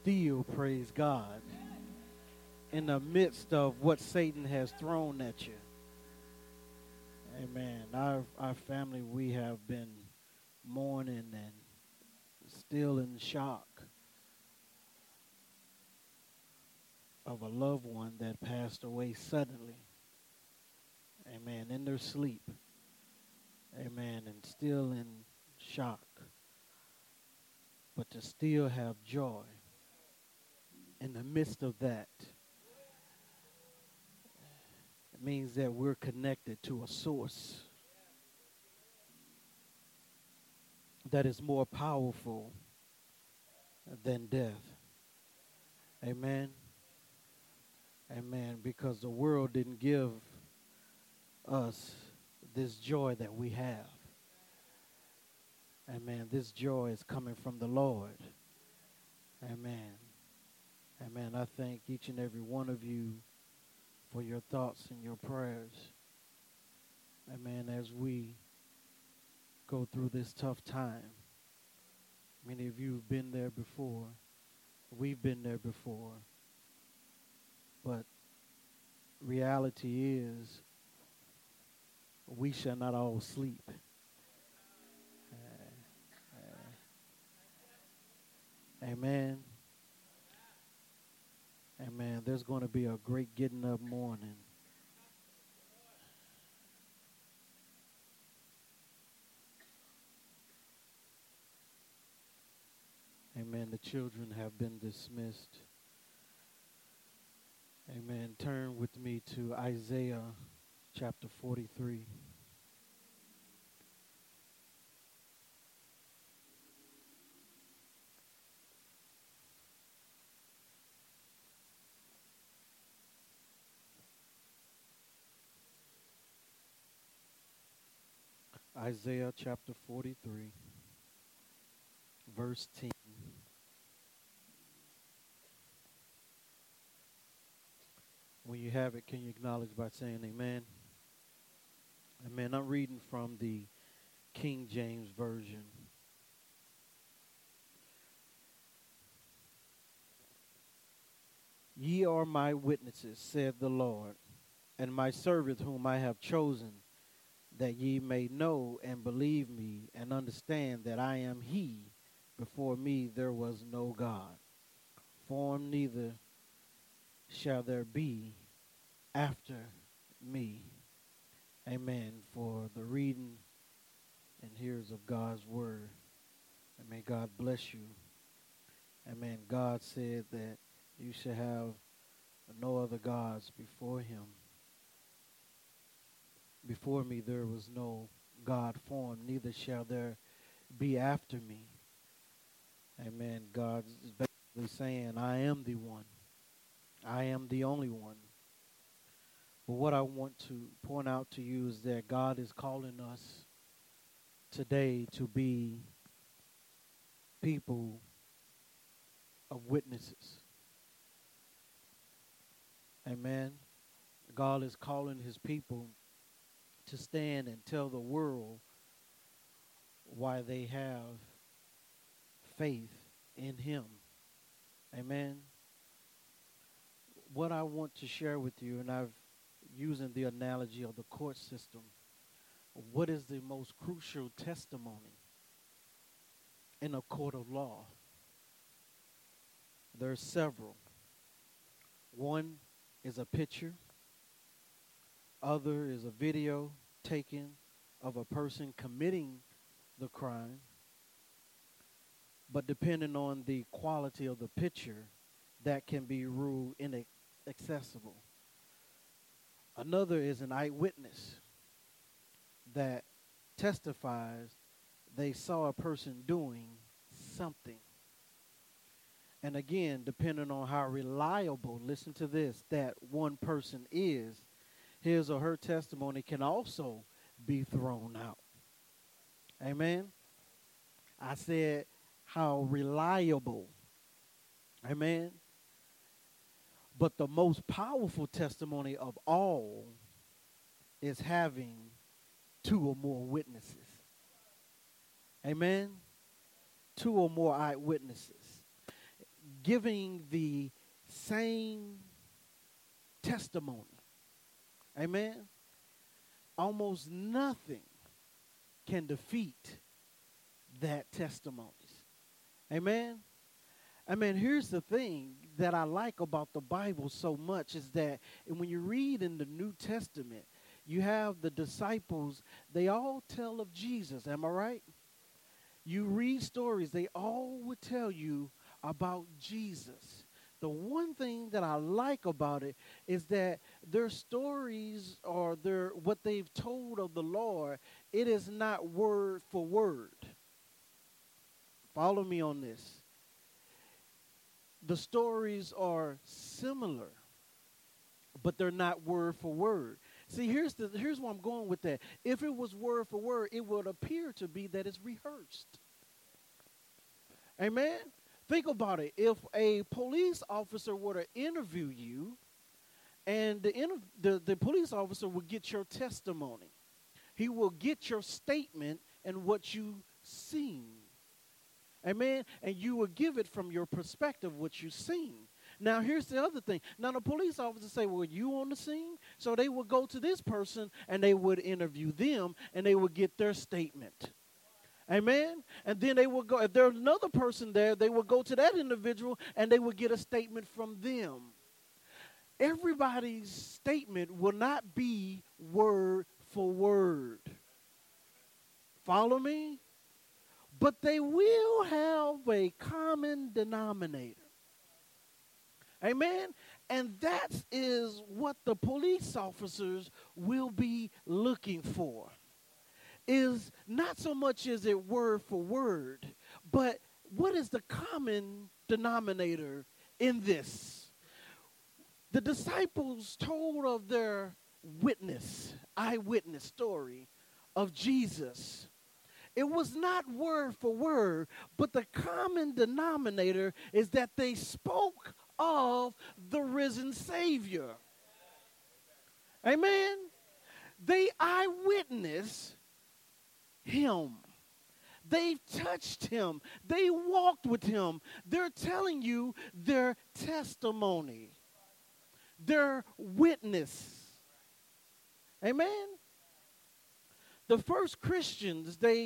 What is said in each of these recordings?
still praise God in the midst of what Satan has thrown at you. Amen. Our family, we have been mourning and still in shock of a loved one that passed away suddenly. Amen. In their sleep. Amen. And still in shock. But to still have joy in the midst of that, it means that we're connected to a source that is more powerful than death. Amen. Amen. Because the world didn't give us this joy that we have. Amen. This joy is coming from the Lord. Amen. Amen. I thank each and every one of you for your thoughts and your prayers. Amen. As we go through this tough time. Many of you have been there before. We've been there before. But reality is, we shall not all sleep. Amen. Amen. There's going to be a great getting up morning. Amen. The children have been dismissed. Amen. Turn with me to Isaiah chapter 43. Isaiah chapter 43, verse 10. When you have it, can you acknowledge by saying amen? Amen. I'm reading from the King James Version. Ye are my witnesses, said the Lord, and my servant whom I have chosen, that ye may know and believe me and understand that I am he. Before me there was no God. Form neither shall there be after me. Amen. For the reading and hearers of God's word. And may God bless you. Amen. God said that you shall have no other gods before him. Before me there was no God formed, neither shall there be after me. Amen. God is basically saying, I am the one. I am the only one. But what I want to point out to you is that God is calling us today to be people of witnesses. Amen. God is calling his people to stand and tell the world why they have faith in him. Amen. What I want to share with you, and I've using the analogy of the court system, what is the most crucial testimony in a court of law? There are several. One is a picture. Other is a video taken of a person committing the crime. But depending on the quality of the picture, that can be ruled inaccessible. Another is an eyewitness that testifies they saw a person doing something. And again, depending on how reliable, listen to this, that one person is, his or her testimony can also be thrown out. Amen. I said how reliable. Amen. But the most powerful testimony of all is having two or more witnesses. Amen. Two or more eyewitnesses. giving the same testimony. Amen. Almost nothing can defeat that testimonies. Amen. I mean, here's the thing that I like about the Bible so much is that when you read in the New Testament, you have the disciples, they all tell of Jesus. Am I right? You read stories, they all would tell you about Jesus. The one thing that I like about it is that their stories or what they've told of the Lord, it is not word for word. Follow me on this. The stories are similar, but they're not word for word. See, here's where I'm going with that. If it was word for word, it would appear to be that it's rehearsed. Amen? Think about it. If a police officer were to interview you, and the police officer will get your testimony, he will get your statement and what you seen. Amen? And you will give it from your perspective, what you've seen. Now, here's the other thing. Now, the police officer say, well, you on the scene? So they would go to this person, and they would interview them, and they would get their statement. Amen? And then they would go, if there's another person there, they would go to that individual, and they would get a statement from them. Everybody's statement will not be word for word. Follow me? But they will have a common denominator. Amen? And that is what the police officers will be looking for. Is not so much as it word for word, but what is the common denominator in this? The disciples told of their eyewitness story of Jesus. It was not word for word, but the common denominator is that they spoke of the risen Savior. Amen? They eyewitnessed him. They touched him. They walked with him. They're telling you their testimony, their witness. Amen? The first Christians, their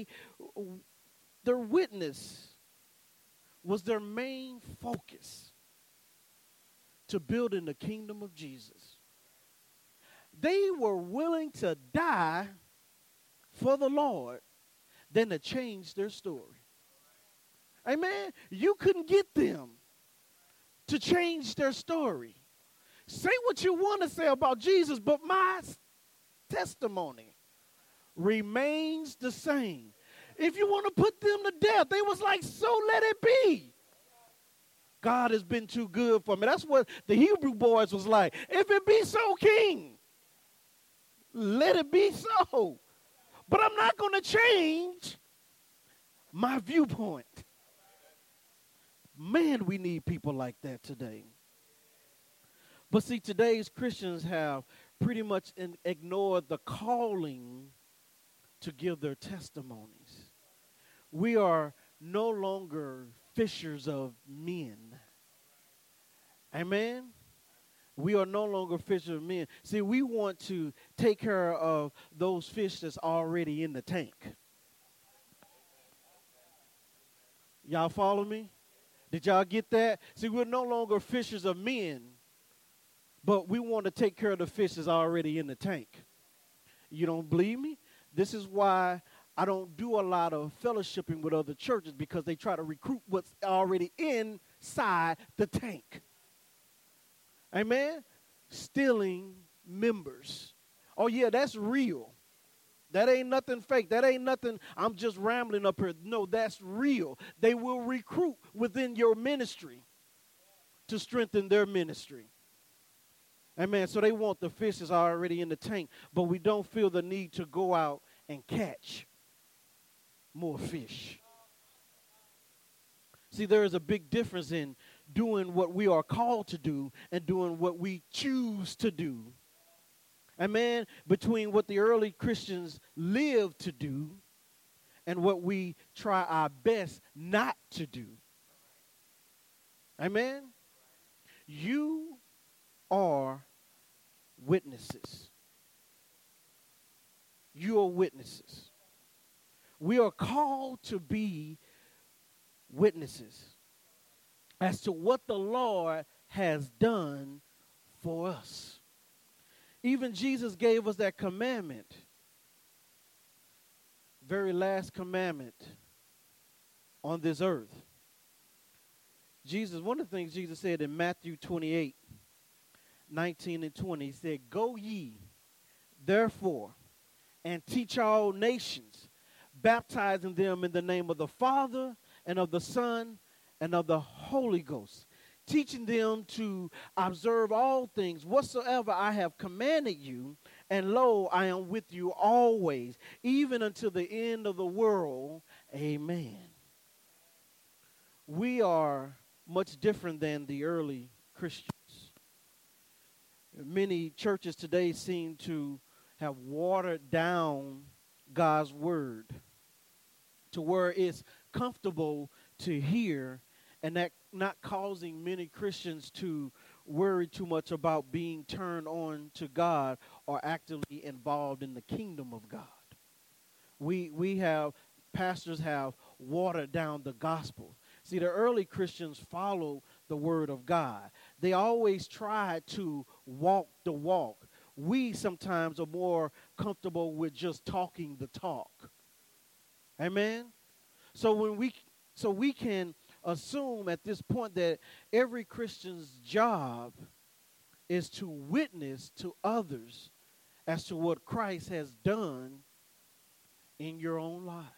witness was their main focus to building the kingdom of Jesus. They were willing to die for the Lord than to change their story. Amen? You couldn't get them to change their story. Say what you want to say about Jesus, but my testimony remains the same. If you want to put them to death, they was like, so let it be. God has been too good for me. That's what the Hebrew boys was like. If it be so, King, let it be so. But I'm not going to change my viewpoint. Man, we need people like that today. But see, today's Christians have pretty much ignored the calling to give their testimonies. We are no longer fishers of men. Amen? We are no longer fishers of men. See, we want to take care of those fish that's already in the tank. Y'all follow me? Did y'all get that? See, we're no longer fishers of men, but we want to take care of the fish that's already in the tank. You don't believe me? This is why I don't do a lot of fellowshipping with other churches, because they try to recruit what's already inside the tank. Amen? Stealing members. Oh, yeah, that's real. That ain't nothing fake. That ain't nothing I'm just rambling up here. No, that's real. They will recruit within your ministry to strengthen their ministry. Amen. So they want the fish that's already in the tank, but we don't feel the need to go out and catch more fish. See, there is a big difference in doing what we are called to do and doing what we choose to do. Amen. Between what the early Christians lived to do and what we try our best not to do. Amen. You are witnesses. You are witnesses. We are called to be witnesses as to what the Lord has done for us. Even Jesus gave us that commandment, very last commandment on this earth. One of the things Jesus said in Matthew 28:19 and 20, he said, "Go ye, therefore, and teach all nations, baptizing them in the name of the Father and of the Son and of the Holy Ghost, teaching them to observe all things whatsoever I have commanded you, and lo, I am with you always, even until the end of the world. Amen." We are much different than the early Christians. Many churches today seem to have watered down God's word to where it's comfortable to hear, and that not causing many Christians to worry too much about being turned on to God or actively involved in the kingdom of God. Pastors have watered down the gospel. See, the early Christians followed the word of God. They always tried to walk the walk. We sometimes are more comfortable with just talking the talk. Amen? So we can assume at this point that every Christian's job is to witness to others as to what Christ has done in your own lives.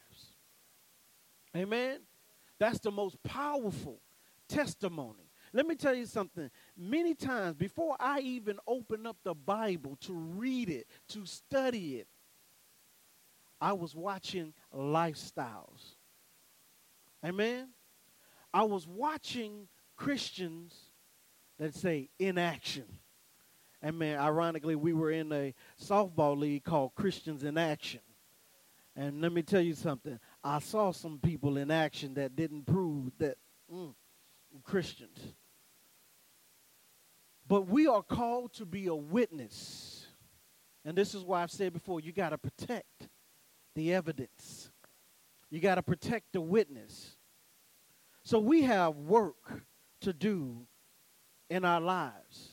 Amen? That's the most powerful testimony. Let me tell you something. Many times before I even open up the Bible to read it, to study it, I was watching lifestyles. Amen? I was watching Christians that say in action. Amen. Ironically, we were in a softball league called Christians in Action. And let me tell you something. I saw some people in action that didn't prove that Christians. But we are called to be a witness. And this is why I've said before, you got to protect the evidence. You got to protect the witness. So we have work to do in our lives.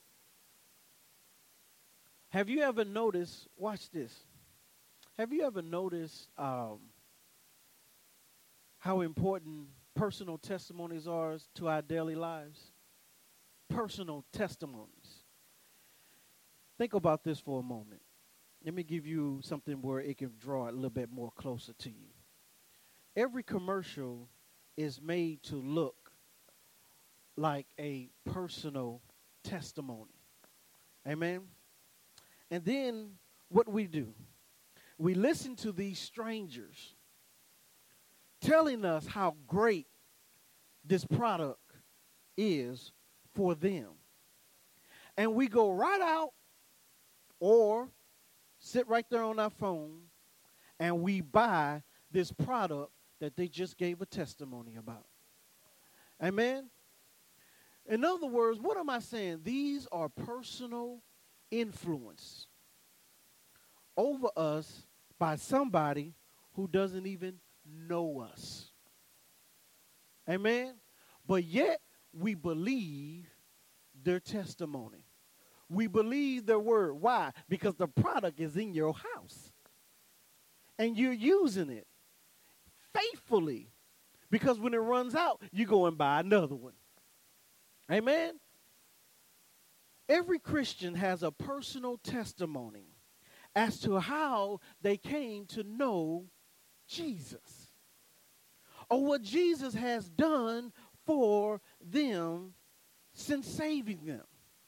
Have you ever noticed, watch this, have you ever noticed how important personal testimonies are to our daily lives? Personal testimonies. Think about this for a moment. Let me give you something where it can draw it a little bit more closer to you. Every commercial is made to look like a personal testimony. Amen? And then what we do, we listen to these strangers telling us how great this product is for them. And we go right out or sit right there on our phone and we buy this product that they just gave a testimony about. Amen? In other words, what am I saying? These are personal influence over us by somebody who doesn't even know us. Amen? But yet, we believe their testimony. We believe their word. Why? Because the product is in your house. And you're using it faithfully. Because when it runs out, you go and buy another one. Amen? Every Christian has a personal testimony as to how they came to know Jesus, or what Jesus has done for them since saving them.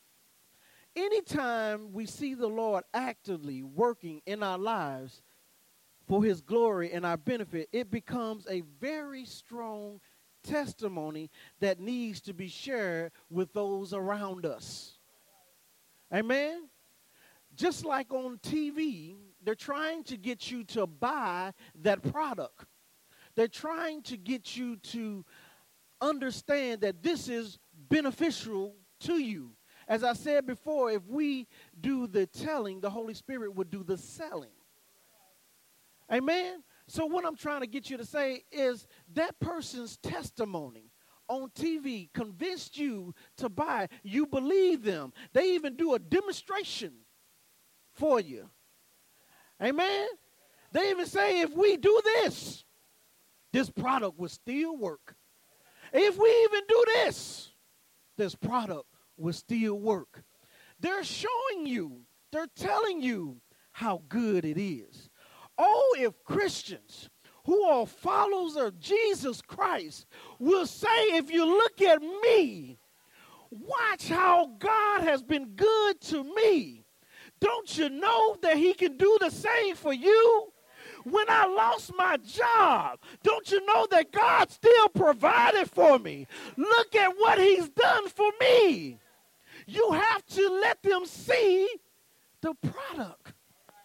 Anytime we see the Lord actively working in our lives for his glory and our benefit, it becomes a very strong testimony that needs to be shared with those around us. Amen? Just like on TV, they're trying to get you to buy that product. They're trying to get you to understand that this is beneficial to you. As I said before, if we do the telling, the Holy Spirit would do the selling. Amen? So what I'm trying to get you to say is that person's testimony on TV convinced you to buy. You believe them. They even do a demonstration for you. Amen? They even say if we do this, this product will still work. If we even do this product will still work. They're showing you, they're telling you how good it is. Oh, if Christians who are followers of Jesus Christ will say, if you look at me, watch how God has been good to me. Don't you know that he can do the same for you? When I lost my job, don't you know that God still provided for me? Look at what he's done for me. You have to let them see the product.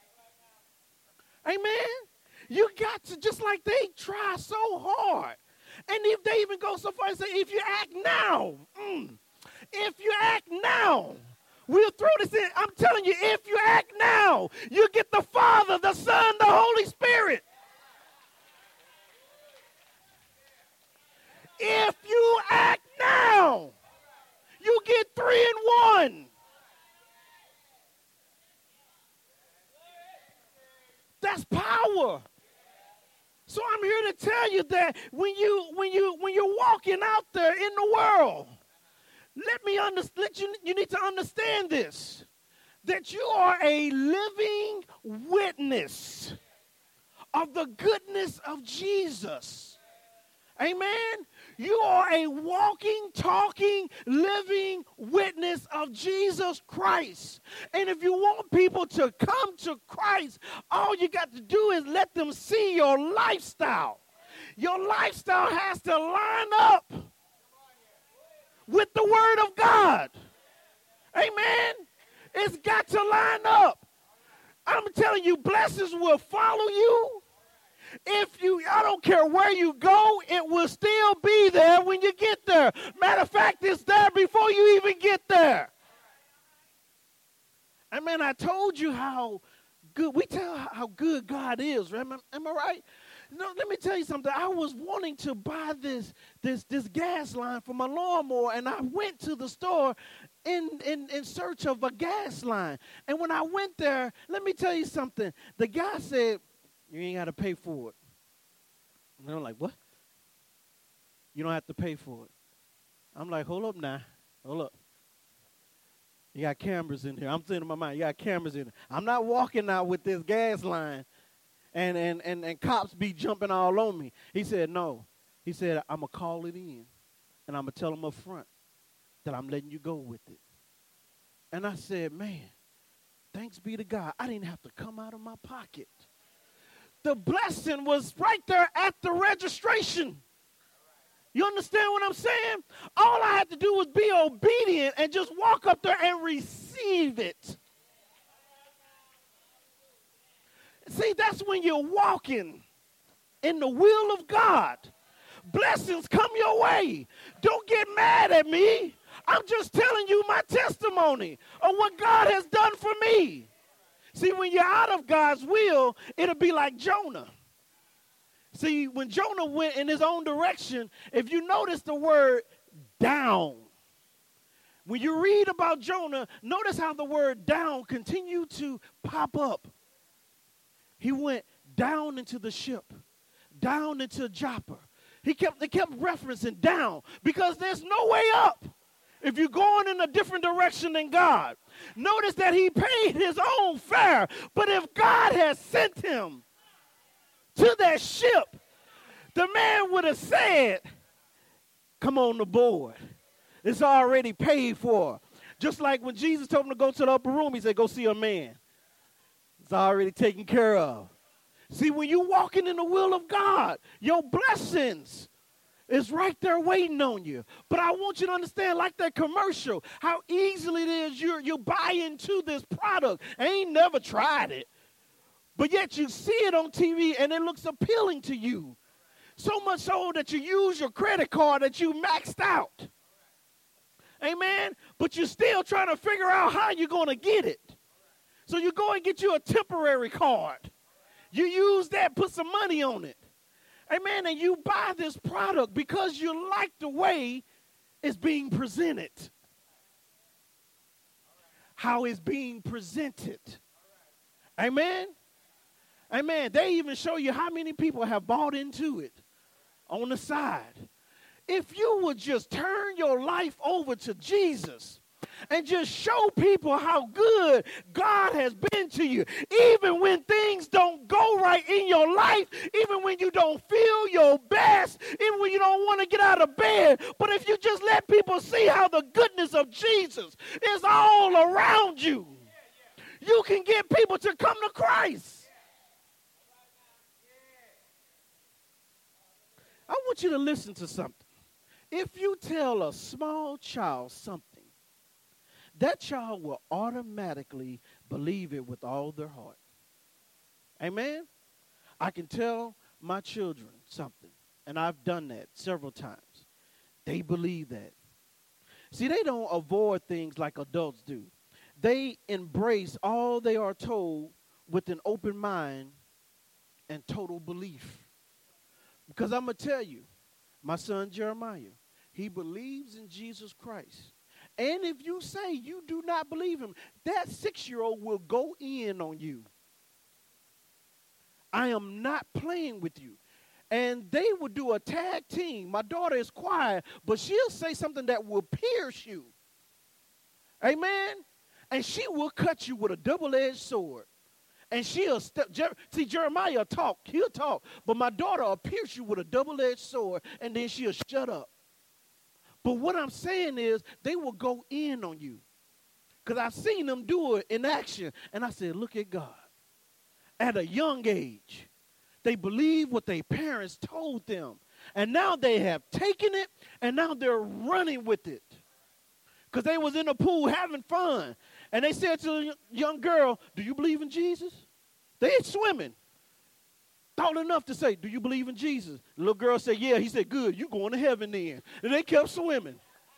Amen? You got to, just like they try so hard. And if they even go so far and say, if you act now, we'll throw this in. I'm telling you, if you act now, you get the Father, the Son, the Holy Spirit. If you act now, you get 3 in 1. That's power. So I'm here to tell you that when you're walking out there in the world, you need to understand this, that you are a living witness of the goodness of Jesus. Amen? You are a walking, talking, living witness of Jesus Christ. And if you want people to come to Christ, all you got to do is let them see your lifestyle. Your lifestyle has to line up with the Word of God. Amen? It's got to line up. I'm telling you, blessings will follow you. I don't care where you go, it will still be there when you get there. Matter of fact, it's there before you even get there. I mean, I told you how good, we tell how good God is, right? Am I right? No, let me tell you something. I was wanting to buy this gas line for my lawnmower, and I went to the store in search of a gas line. And when I went there, let me tell you something. The guy said, you ain't got to pay for it. And I'm like, what? You don't have to pay for it. I'm like, hold up now. Hold up. You got cameras in here. I'm saying in my mind, you got cameras in here. I'm not walking out with this gas line and cops be jumping all on me. He said, no. He said, I'm going to call it in, and I'm going to tell them up front that I'm letting you go with it. And I said, man, thanks be to God. I didn't have to come out of my pocket. The blessing was right there at the registration. You understand what I'm saying? All I had to do was be obedient and just walk up there and receive it. See, that's when you're walking in the will of God. Blessings come your way. Don't get mad at me. I'm just telling you my testimony of what God has done for me. See, when you're out of God's will, it'll be like Jonah. See, when Jonah went in his own direction, if you notice the word down, when you read about Jonah, notice how the word down continued to pop up. He went down into the ship, down into Joppa. They kept referencing down because there's no way up if you're going in a different direction than God. Notice that he paid his own fare, but if God had sent him to that ship, the man would have said, come on aboard. It's already paid for. Just like when Jesus told him to go to the upper room, he said, go see a man. It's already taken care of. See, when you're walking in the will of God, your blessings is right there waiting on you. But I want you to understand, like that commercial, how easily it is you buy into this product. I ain't never tried it. But yet you see it on TV and it looks appealing to you. So much so that you use your credit card that you maxed out. Amen? But you're still trying to figure out how you're going to get it. So you go and get you a temporary card. You use that, put some money on it. Amen? And you buy this product because you like the way it's being presented. How it's being presented. Amen? Amen. They even show you how many people have bought into it on the side. If you would just turn your life over to Jesus and just show people how good God has been to you, even when things don't go right in your life, even when you don't feel your best, even when you don't want to get out of bed, but if you just let people see how the goodness of Jesus is all around you, you can get people to come to Christ. I want you to listen to something. If you tell a small child something, that child will automatically believe it with all their heart. Amen? I can tell my children something, and I've done that several times. They believe that. See, they don't avoid things like adults do. They embrace all they are told with an open mind and total belief. Because I'm going to tell you, my son Jeremiah, he believes in Jesus Christ. And if you say you do not believe him, that 6-year-old will go in on you. I am not playing with you. And they will do a tag team. My daughter is quiet, but she'll say something that will pierce you. Amen? And she will cut you with a double-edged sword. And she'll see, Jeremiah talk. He'll talk. But my daughter will pierce you with a double-edged sword, and then she'll shut up. But what I'm saying is they will go in on you. Because I've seen them do it in action. And I said, look at God. At a young age, they believe what their parents told them. And now they have taken it, and now they're running with it. Because they was in the pool having fun. And they said to the young girl, do you believe in Jesus? They ain't swimming. Thought enough to say, do you believe in Jesus? The little girl said, yeah. He said, good, you going to heaven then. And they kept swimming.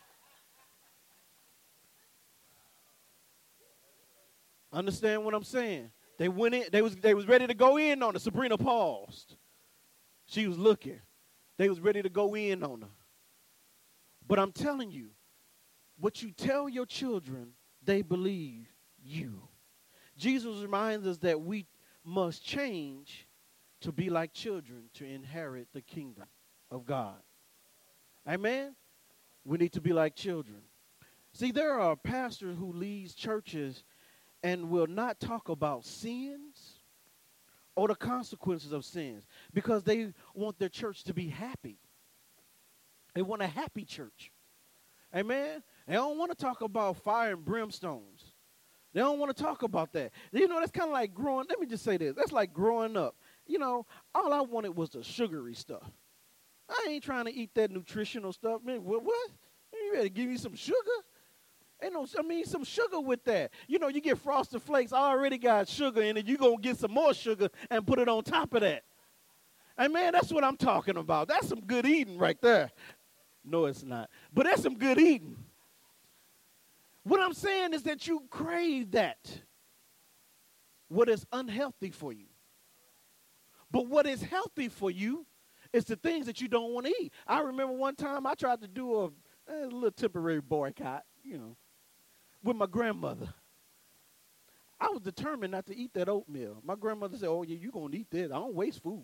Understand what I'm saying? They went in, they was ready to go in on her. Sabrina paused. She was looking. They was ready to go in on her. But I'm telling you, what you tell your children, they believe you. Jesus reminds us that we must change to be like children to inherit the kingdom of God. Amen? We need to be like children. See, there are pastors who lead churches and will not talk about sins or the consequences of sins because they want their church to be happy. They want a happy church. Amen? They don't want to talk about fire and brimstones. They don't want to talk about that. You know, that's kind of like growing. Let me just say this. That's like growing up. You know, all I wanted was the sugary stuff. I ain't trying to eat that nutritional stuff. Man, what? You better give me some sugar? Ain't no, I mean, some sugar with that. You know, you get Frosted Flakes, I already got sugar in it. You're going to get some more sugar and put it on top of that. And, man, that's what I'm talking about. That's some good eating right there. No, it's not. But that's some good eating. What I'm saying is that you crave that, what is unhealthy for you. But what is healthy for you is the things that you don't want to eat. I remember one time I tried to do a little temporary boycott, you know, with my grandmother. I was determined not to eat that oatmeal. My grandmother said, oh, yeah, you're going to eat that. I don't waste food.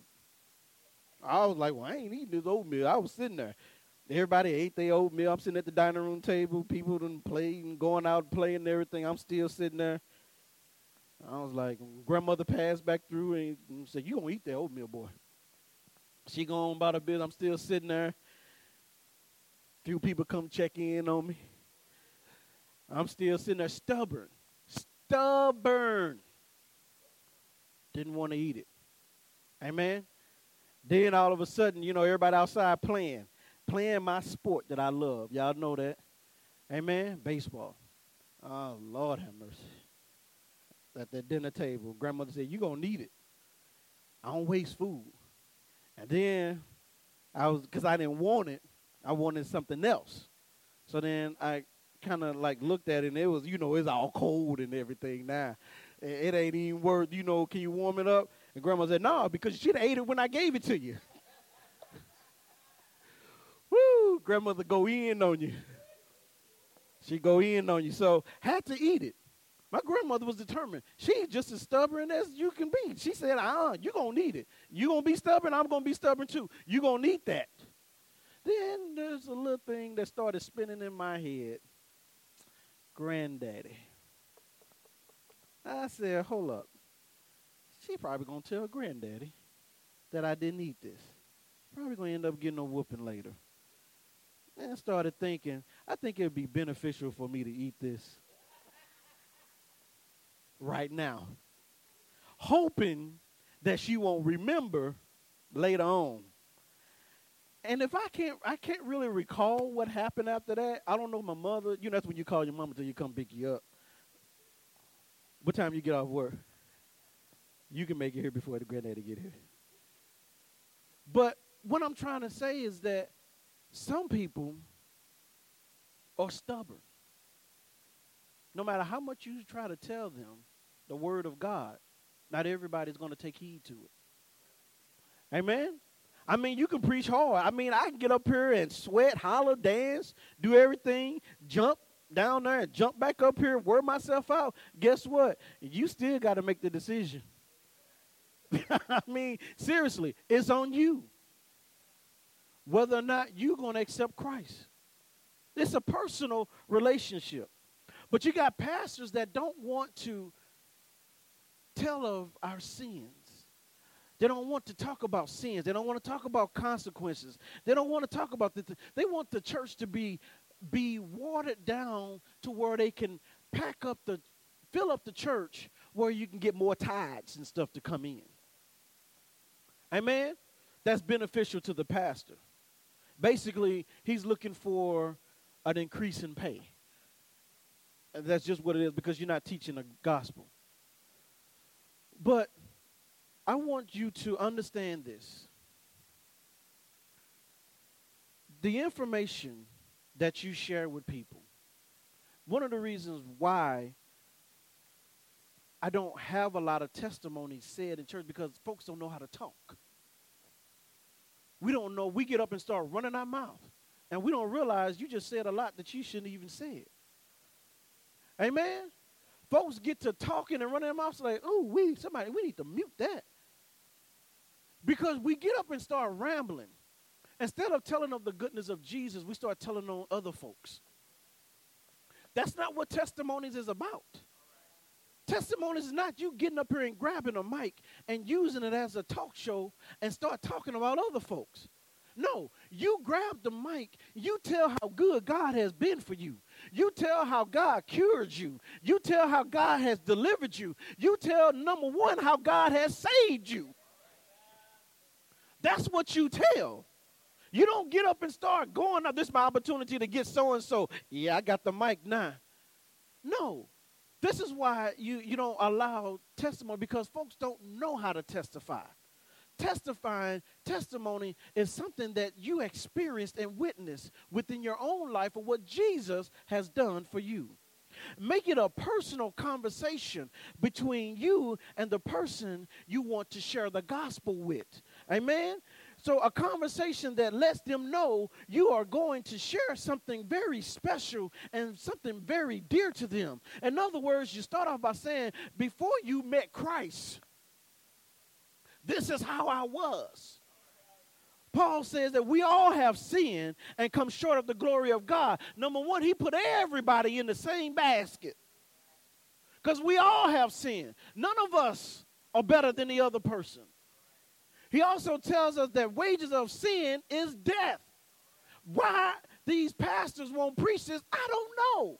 I was like, well, I ain't eating this oatmeal. I was sitting there. Everybody ate their oatmeal. I'm sitting at the dining room table. People done played and going out and playing and everything. I'm still sitting there. I was like, grandmother passed back through and said, you going to eat that oatmeal, boy. She gone about a bit. I'm still sitting there. Few people come check in on me. I'm still sitting there stubborn. Stubborn. Didn't want to eat it. Amen. Then all of a sudden, you know, everybody outside playing my sport that I love. Y'all know that. Amen. Baseball. Oh, Lord have mercy. At that dinner table, grandmother said, you're going to need it. I don't waste food. And then because I didn't want it. I wanted something else. So then I kind of like looked at it, and it was, it's all cold and everything now. It ain't even worth, can you warm it up? And Grandma said, no, because you should have ate it when I gave it to you. Woo, grandmother go in on you. She go in on you. So had to eat it. My grandmother was determined. She's just as stubborn as you can be. She said, you're going to need it. You're going to be stubborn, I'm going to be stubborn too. You're going to need that. Then there's a little thing that started spinning in my head. Granddaddy. I said, hold up. She probably going to tell Granddaddy that I didn't eat this. Probably going to end up getting a whooping later. And I started thinking, I think it would be beneficial for me to eat this right now, hoping that she won't remember later on. And if I can't really recall what happened after that. I don't know my mother. That's when you call your mama till you come pick you up. What time you get off work? You can make it here before the granddaddy get here. But what I'm trying to say is that some people are stubborn. No matter how much you try to tell them the word of God, not everybody's going to take heed to it. Amen? I mean, you can preach hard. I mean, I can get up here and sweat, holler, dance, do everything, jump down there and jump back up here, wear myself out. Guess what? You still got to make the decision. I mean, seriously, it's on you whether or not you're going to accept Christ. It's a personal relationship. But you got pastors that don't want to tell of our sins. They don't want to talk about sins. They don't want to talk about consequences. They don't want to talk about this. They want the church to be watered down to where they can fill up the church where you can get more tithes and stuff to come in. Amen? That's beneficial to the pastor. Basically, he's looking for an increase in pay. And that's just what it is, because you're not teaching the gospel. But I want you to understand this. The information that you share with people, one of the reasons why I don't have a lot of testimonies said in church, because folks don't know how to talk. We don't know. We get up and start running our mouth, and we don't realize you just said a lot that you shouldn't even say it. Amen? Folks get to talking and running their mouths like, oh, we need to mute that. Because we get up and start rambling. Instead of telling of the goodness of Jesus, we start telling on other folks. That's not what testimonies is about. Testimonies is not you getting up here and grabbing a mic and using it as a talk show and start talking about other folks. No, you grab the mic, you tell how good God has been for you. You tell how God cured you. You tell how God has delivered you. You tell, number one, how God has saved you. That's what you tell. You don't get up and start going up. This is my opportunity to get so-and-so. Yeah, I got the mic now. No. This is why you don't allow testimony, because folks don't know how to testify. Testimony is something that you experienced and witnessed within your own life of what Jesus has done for you. Make it a personal conversation between you and the person you want to share the gospel with. Amen? So a conversation that lets them know you are going to share something very special and something very dear to them. In other words, you start off by saying, before you met Christ, this is how I was. Paul says that we all have sinned and come short of the glory of God. Number one, he put everybody in the same basket, because we all have sinned. None of us are better than the other person. He also tells us that wages of sin is death. Why these pastors won't preach this, I don't know.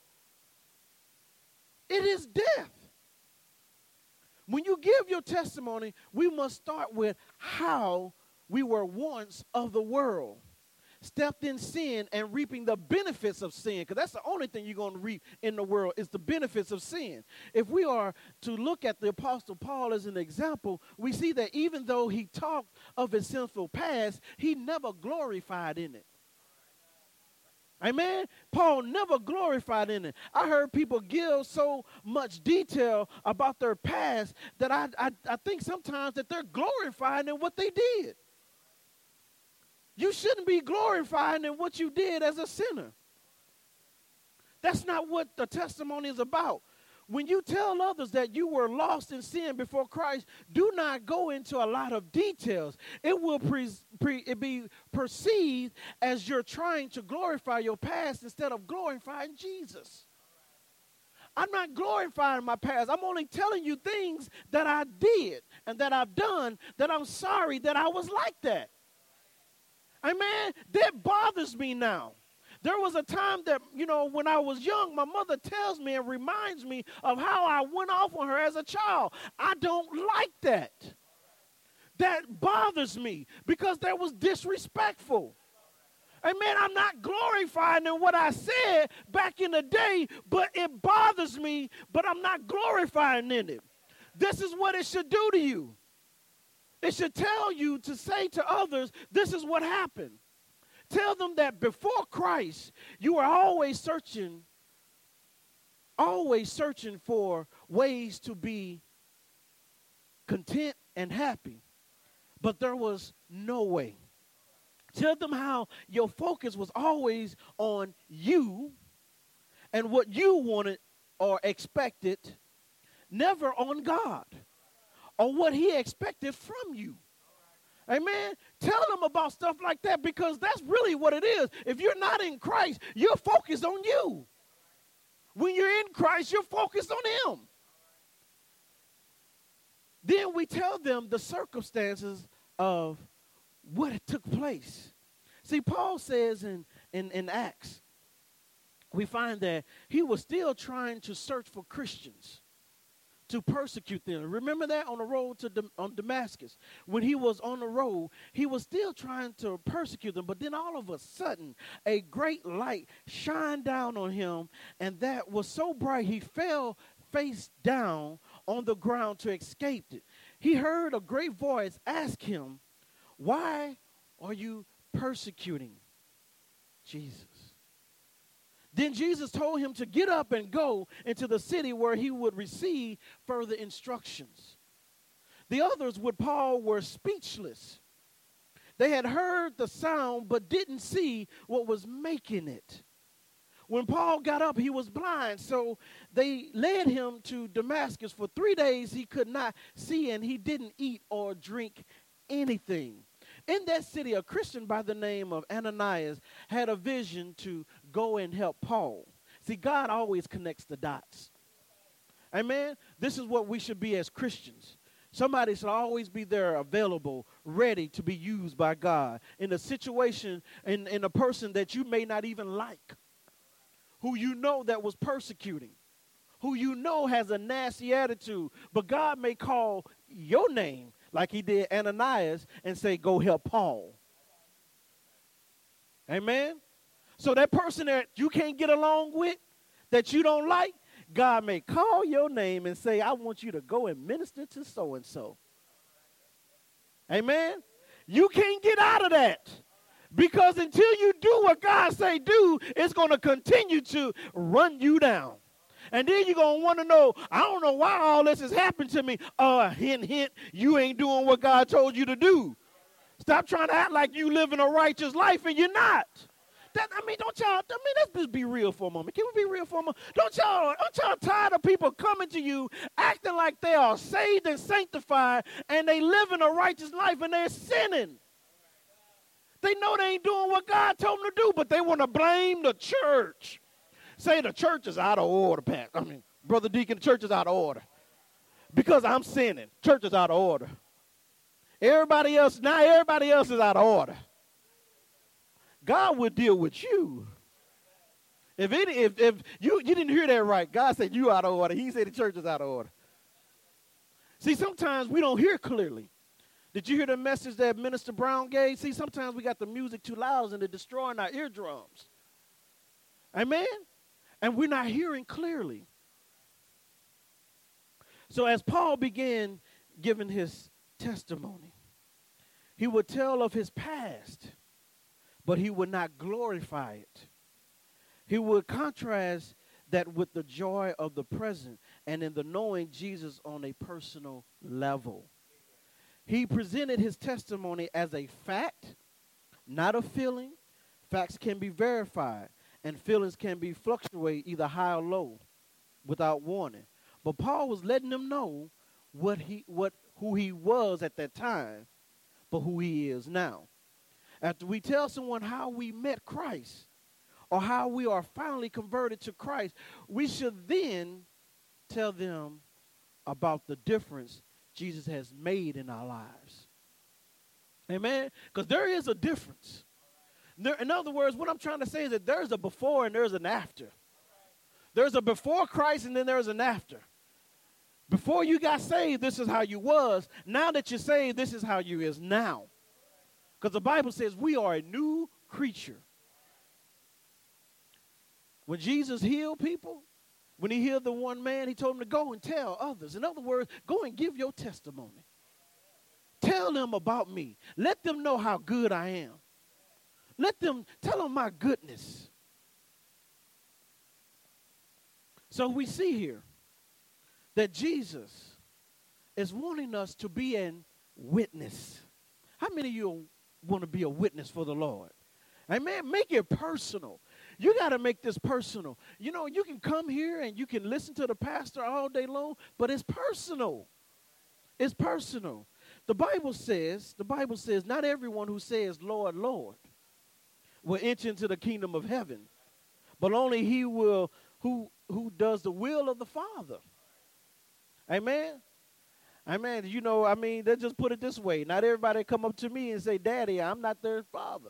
It is death. When you give your testimony, we must start with how we were once of the world. stepped in sin and reaping the benefits of sin, because that's the only thing you're going to reap in the world is the benefits of sin. If we are to look at the Apostle Paul as an example, we see that even though he talked of his sinful past, he never glorified in it. Amen. Paul never glorified in it. I heard people give so much detail about their past that I think sometimes that they're glorifying in what they did. You shouldn't be glorifying in what you did as a sinner. That's not what the testimony is about. When you tell others that you were lost in sin before Christ, do not go into a lot of details. It will be perceived as you're trying to glorify your past instead of glorifying Jesus. I'm not glorifying my past. I'm only telling you things that I did and that I've done that I'm sorry that I was like that. Amen. That bothers me now. There was a time that, when I was young, my mother tells me and reminds me of how I went off on her as a child. I don't like that. That bothers me because that was disrespectful. Amen. I'm not glorifying in what I said back in the day, but it bothers me, but I'm not glorifying in it. This is what it should do to you. It should tell you to say to others, this is what happened. Tell them that before Christ, you were always searching for ways to be content and happy. But there was no way. Tell them how your focus was always on you and what you wanted or expected, never on God or what he expected from you. Amen. Tell them about stuff like that because that's really what it is. If you're not in Christ, you're focused on you. When you're in Christ, you're focused on him. Then we tell them the circumstances of what took place. See, Paul says in Acts, we find that he was still trying to search for Christians to persecute them. Remember that on the road to Damascus? When he was on the road, he was still trying to persecute them. But then all of a sudden, a great light shined down on him, and that was so bright he fell face down on the ground to escape it. He heard a great voice ask him, "Why are you persecuting Jesus?" Then Jesus told him to get up and go into the city where he would receive further instructions. The others with Paul were speechless. They had heard the sound but didn't see what was making it. When Paul got up, he was blind, so they led him to Damascus. For 3 days he could not see, and he didn't eat or drink anything. In that city, a Christian by the name of Ananias had a vision to go and help Paul. See, God always connects the dots. Amen? This is what we should be as Christians. Somebody should always be there available, ready to be used by God in a situation, in a person that you may not even like, who you know that was persecuting, who you know has a nasty attitude, but God may call your name like he did Ananias and say, go help Paul. Amen? So that person that you can't get along with, that you don't like, God may call your name and say, I want you to go and minister to so-and-so. Amen? You can't get out of that. Because until you do what God say do, it's going to continue to run you down. And then you're going to want to know, I don't know why all this has happened to me. Hint, hint, you ain't doing what God told you to do. Stop trying to act like you living a righteous life and you're not. Let's just be real for a moment. Can we be real for a moment? Don't y'all tired of people coming to you acting like they are saved and sanctified and they living a righteous life and they're sinning. They know they ain't doing what God told them to do, but they want to blame the church. Say the church is out of order, Brother Deacon, the church is out of order. Because I'm sinning. Church is out of order. Everybody else is out of order. God will deal with you. If you didn't hear that right, God said you out of order. He said the church is out of order. See, sometimes we don't hear clearly. Did you hear the message that Minister Brown gave? See, sometimes we got the music too loud and it's destroying our eardrums. Amen? And we're not hearing clearly. So as Paul began giving his testimony, he would tell of his past, but he would not glorify it. He would contrast that with the joy of the present and in the knowing Jesus on a personal level. He presented his testimony as a fact, not a feeling. Facts can be verified, and feelings can be fluctuate either high or low without warning. But Paul was letting them know who he was at that time, but who he is now. After we tell someone how we met Christ or how we are finally converted to Christ, we should then tell them about the difference Jesus has made in our lives. Amen? Because there is a difference. In other words, what I'm trying to say is that there's a before and there's an after. There's a before Christ and then there's an after. Before you got saved, this is how you was. Now that you're saved, this is how you is now. Because the Bible says we are a new creature. When Jesus healed people, when he healed the one man, he told him to go and tell others. In other words, go and give your testimony. Tell them about me. Let them know how good I am. Tell them my goodness. So we see here that Jesus is wanting us to be a witness. How many of you want to be a witness for the Lord? Amen. Make it personal. You got to make this personal. You know, you can come here and you can listen to the pastor all day long, but it's personal. It's personal. The Bible says, not everyone who says, Lord, Lord, will enter into the kingdom of heaven, but only he will who does the will of the Father. Amen. Amen. You know, I mean, let's just put it this way. Not everybody come up to me and say, Daddy, I'm not their father.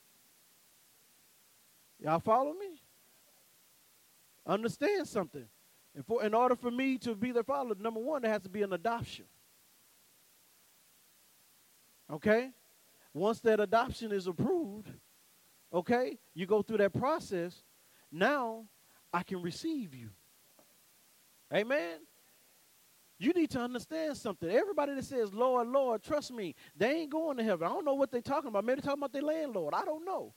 Y'all follow me? Understand something. In order for me to be their father, number one, there has to be an adoption. Okay? Once that adoption is approved, okay, you go through that process. Now I can receive you. Amen? You need to understand something. Everybody that says, Lord, Lord, trust me, they ain't going to heaven. I don't know what they're talking about. Maybe they're talking about their landlord. I don't know.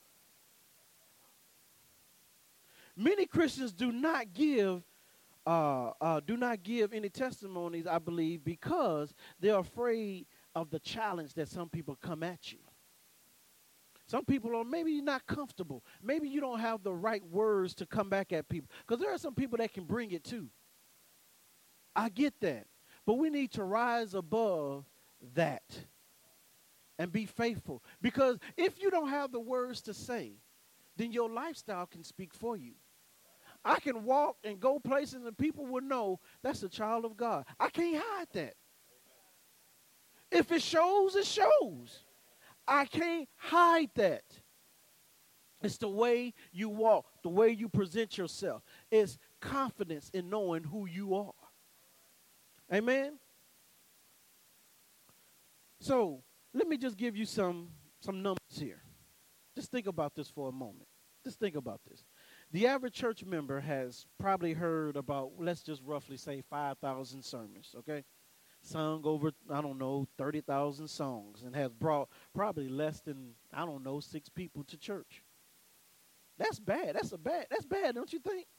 Many Christians do not give any testimonies, I believe, because they're afraid of the challenge that some people come at you. Some people are maybe not comfortable. Maybe you don't have the right words to come back at people. Because there are some people that can bring it too. I get that. But we need to rise above that and be faithful. Because if you don't have the words to say, then your lifestyle can speak for you. I can walk and go places and people will know that's a child of God. I can't hide that. If it shows, it shows. I can't hide that. It's the way you walk, the way you present yourself. It's confidence in knowing who you are. Amen? So let me just give you some numbers here. Just think about this for a moment. Just think about this. The average church member has probably heard about, let's just roughly say 5,000 sermons, okay? Sung over, 30,000 songs and has brought probably less than, 6 people to church. That's bad. That's bad, don't you think?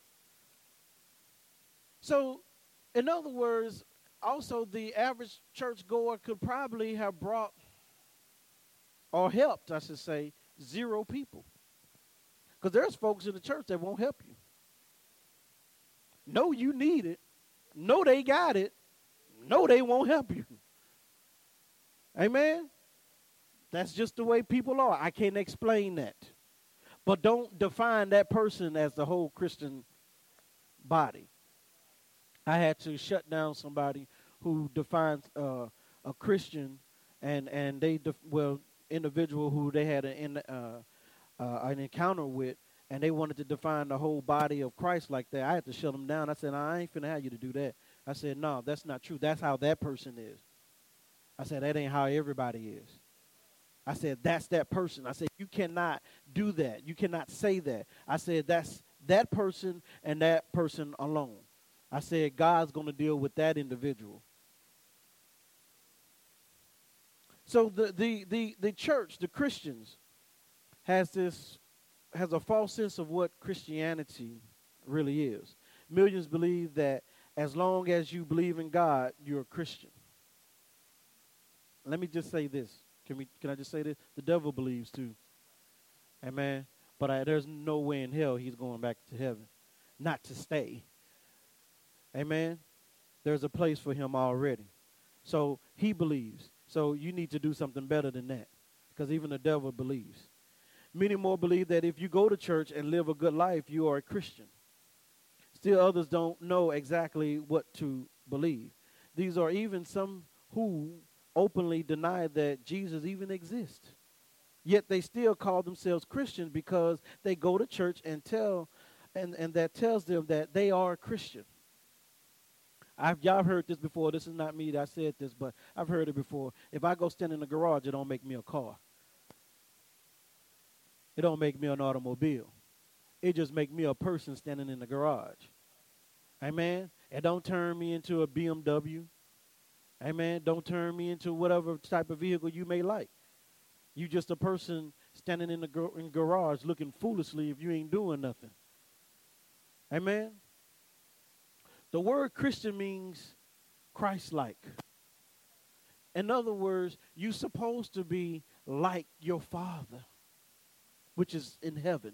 So, in other words, also the average churchgoer could probably have brought or helped, I should say, 0 people. Because there's folks in the church that won't help you. No, you need it. No, they got it. No, they won't help you. Amen? That's just the way people are. I can't explain that. But don't define that person as the whole Christian body. I had to shut down somebody who defines a Christian and individual who they had an encounter with, and they wanted to define the whole body of Christ like that. I had to shut them down. I said, I ain't finna have you to do that. I said, no, that's not true. That's how that person is. I said, that ain't how everybody is. I said, that's that person. I said, you cannot do that. You cannot say that. I said, that's that person and that person alone. I said, God's going to deal with that individual. So the church, the Christians, has a false sense of what Christianity really is. Millions believe that as long as you believe in God, you're a Christian. Let me just say this. Can I just say this? The devil believes too. Amen. But there's no way in hell he's going back to heaven, not to stay. Amen. There's a place for him already. So he believes. So you need to do something better than that, because even the devil believes. Many more believe that if you go to church and live a good life, you are a Christian. Still others don't know exactly what to believe. These are even some who openly deny that Jesus even exists. Yet they still call themselves Christians because they go to church and that tells them that they are a Christian. Y'all heard this before. This is not me that said this, but I've heard it before. If I go stand in the garage, it don't make me a car. It don't make me an automobile. It just make me a person standing in the garage. Amen. It don't turn me into a BMW. Amen. Don't turn me into whatever type of vehicle you may like. You just a person standing in the garage looking foolishly if you ain't doing nothing. Amen. The word Christian means Christ-like. In other words, you're supposed to be like your Father, which is in heaven.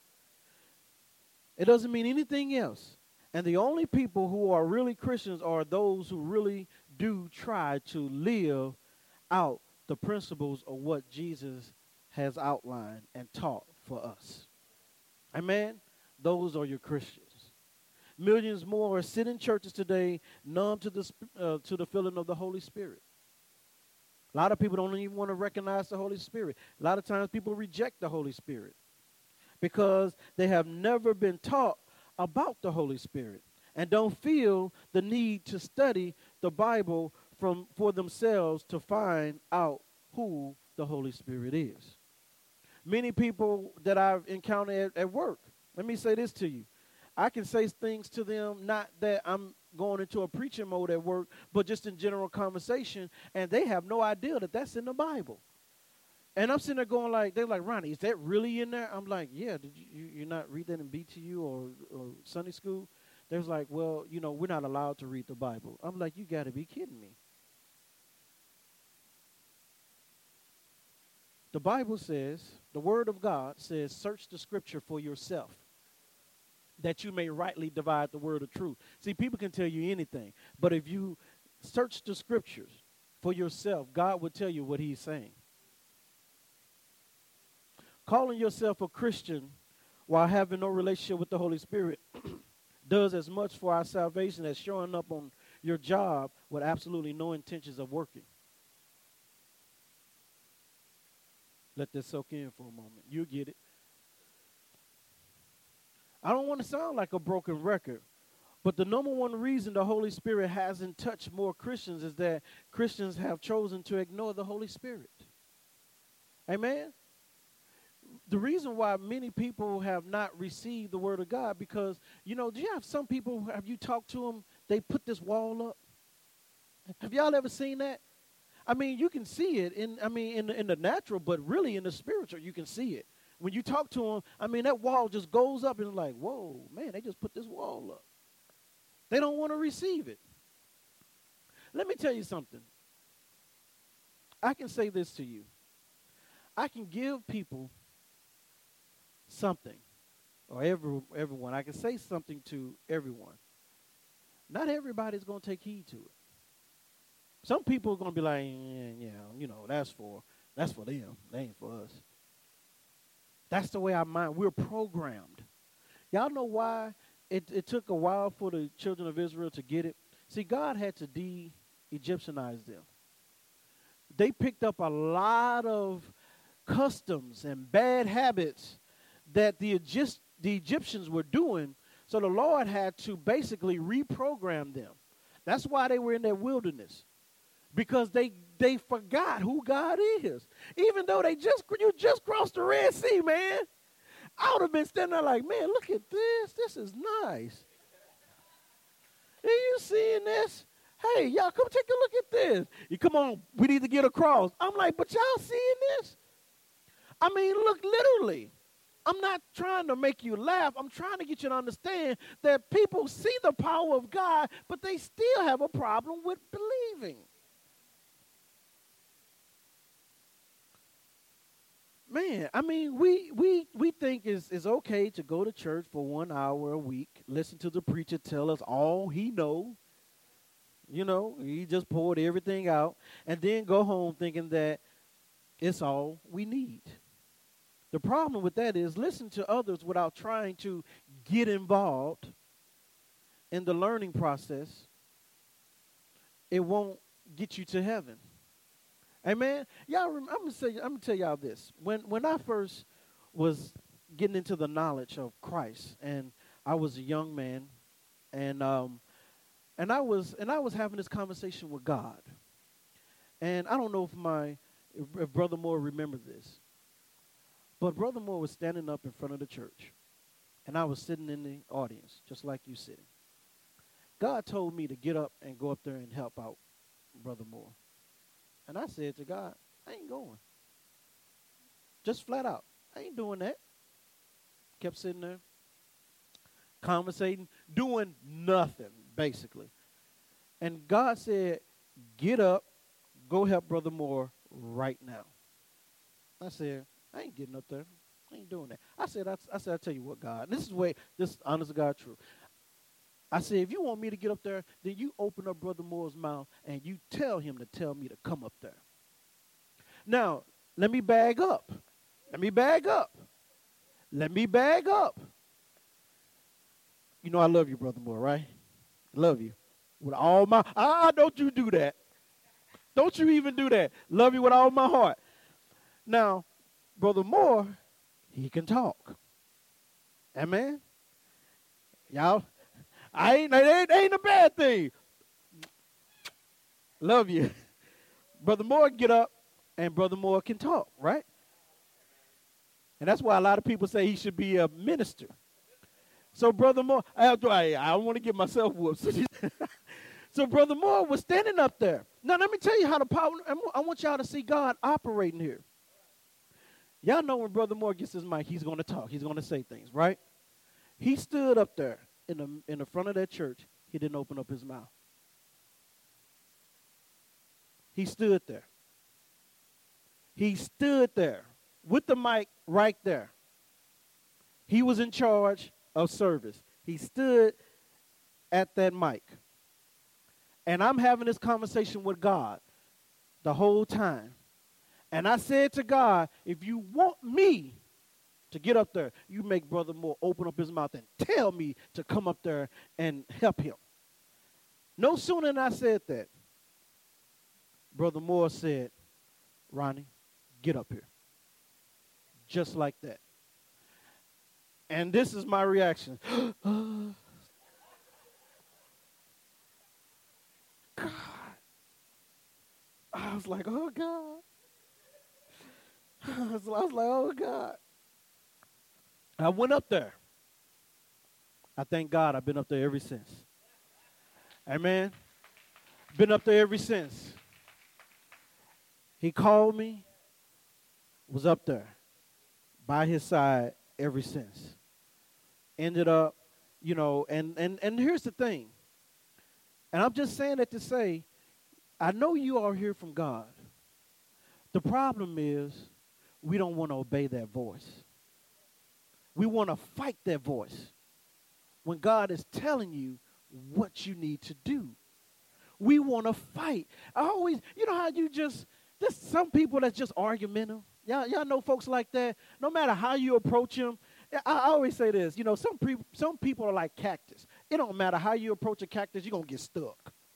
It doesn't mean anything else. And the only people who are really Christians are those who really do try to live out the principles of what Jesus has outlined and taught for us. Amen? Those are your Christians. Millions more are sitting in churches today, numb to the feeling of the Holy Spirit. A lot of people don't even want to recognize the Holy Spirit. A lot of times people reject the Holy Spirit because they have never been taught about the Holy Spirit and don't feel the need to study the Bible for themselves to find out who the Holy Spirit is. Many people that I've encountered at work, let me say this to you. I can say things to them, not that I'm going into a preaching mode at work, but just in general conversation, and they have no idea that that's in the Bible. And I'm sitting there going like, they're like, Ronnie, is that really in there? I'm like, yeah, did you not read that in BTU or Sunday school? They was like, well, we're not allowed to read the Bible. I'm like, you got to be kidding me. The Bible says, the Word of God says, search the Scripture for yourself, that you may rightly divide the word of truth. See, people can tell you anything, but if you search the Scriptures for yourself, God will tell you what he's saying. Calling yourself a Christian while having no relationship with the Holy Spirit does as much for our salvation as showing up on your job with absolutely no intentions of working. Let this soak in for a moment. You get it. I don't want to sound like a broken record, but the number one reason the Holy Spirit hasn't touched more Christians is that Christians have chosen to ignore the Holy Spirit. Amen? The reason why many people have not received the Word of God, because, do you have some people, have you talked to them, they put this wall up? Have y'all ever seen that? I mean, you can see it in the natural, but really in the spiritual, you can see it. When you talk to them, that wall just goes up and it's like, whoa, man, they just put this wall up. They don't want to receive it. Let me tell you something. I can say this to you. I can give people something, or everyone. I can say something to everyone. Not everybody's going to take heed to it. Some people are going to be like, that's for them. They ain't for us. That's the way our mind, we're programmed. Y'all know why it took a while for the children of Israel to get it? See, God had to de-Egyptianize them. They picked up a lot of customs and bad habits that the Egyptians were doing, so the Lord had to basically reprogram them. That's why they were in that wilderness. because they forgot who God is. Even though you just crossed the Red Sea, man. I would have been standing there like, man, look at this. This is nice. Are you seeing this? Hey, y'all, come take a look at this. You come on, we need to get across. I'm like, but y'all seeing this? I mean, look, literally. I'm not trying to make you laugh. I'm trying to get you to understand that people see the power of God, but they still have a problem with believing. Man, I mean, we think it's okay to go to church for 1 hour a week, listen to the preacher tell us all he knows. You know, he just poured everything out, and then go home thinking that it's all we need. The problem with that is listen to others without trying to get involved in the learning process. It won't get you to heaven. Amen. Y'all, I'm gonna tell y'all this. When I first was getting into the knowledge of Christ, and I was a young man, and I was having this conversation with God. And I don't know if Brother Moore remembered this, but Brother Moore was standing up in front of the church, and I was sitting in the audience, just like you sitting. God told me to get up and go up there and help out Brother Moore. And I said to God, I ain't going. Just flat out. I ain't doing that. Kept sitting there, conversating, doing nothing, basically. And God said, get up, go help Brother Moore right now. I said, I ain't getting up there. I ain't doing that. I said, I'll tell you what, God. This is honest to God true. I said, if you want me to get up there, then you open up Brother Moore's mouth and you tell him to tell me to come up there. Now, let me bag up. You know I love you, Brother Moore, right? Love you. With all my, don't you do that. Don't you even do that. Love you with all my heart. Now, Brother Moore, he can talk. Amen? Y'all, it ain't a bad thing. Love you. Brother Moore get up, and Brother Moore can talk, right? And that's why a lot of people say he should be a minister. So Brother Moore, I don't want to get myself whooped. So Brother Moore was standing up there. Now let me tell you how the power, I want y'all to see God operating here. Y'all know when Brother Moore gets his mic, he's going to talk. He's going to say things, right? He stood up there in the front of that church. He didn't open up his mouth. He stood there. He stood there with the mic right there. He was in charge of service. He stood at that mic. And I'm having this conversation with God the whole time. And I said to God, if you want me to get up there, you make Brother Moore open up his mouth and tell me to come up there and help him. No sooner than I said that, Brother Moore said, Ronnie, get up here. Just like that. And this is my reaction. God. I was like, oh, God. I was like, oh, God. I went up there. I thank God I've been up there ever since. Amen. Been up there ever since. He called me, was up there by his side ever since. Ended up, and here's the thing. And I'm just saying that to say, I know you are here from God. The problem is we don't want to obey that voice. We want to fight that voice when God is telling you what you need to do. We want to fight. I always, how you there's some people that's just argumentative. Y'all know folks like that. No matter how you approach them, I always say this. Some people are like cactus. It don't matter how you approach a cactus, you're going to get stuck.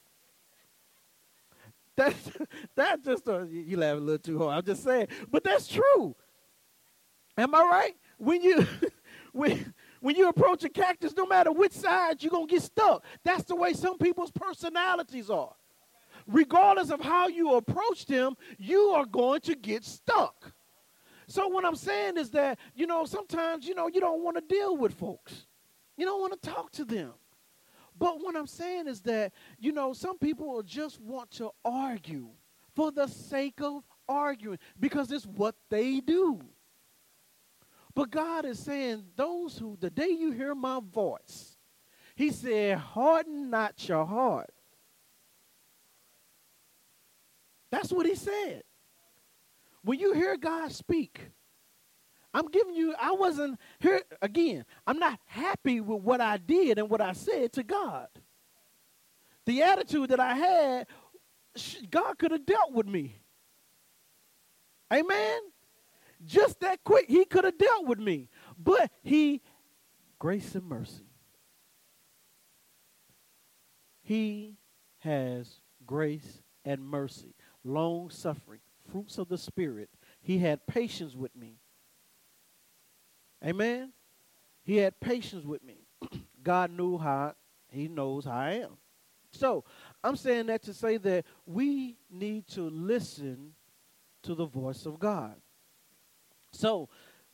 That's just you laugh a little too hard. I'm just saying, but that's true. Am I right? When you approach a cactus, no matter which side, you're going to get stuck. That's the way some people's personalities are. regardless of how you approach them, you are going to get stuck. So what I'm saying is that, sometimes, you don't want to deal with folks. You don't want to talk to them. But what I'm saying is that, some people will just want to argue for the sake of arguing because it's what they do. But God is saying, the day you hear my voice, he said, harden not your heart. That's what he said. When you hear God speak, I wasn't here, again, I'm not happy with what I did and what I said to God. The attitude that I had, God could have dealt with me. Amen? Just that quick, he could have dealt with me. But grace and mercy. He has grace and mercy, long suffering, fruits of the Spirit. He had patience with me. Amen? He had patience with me. God he knows how I am. So I'm saying that to say that we need to listen to the voice of God. So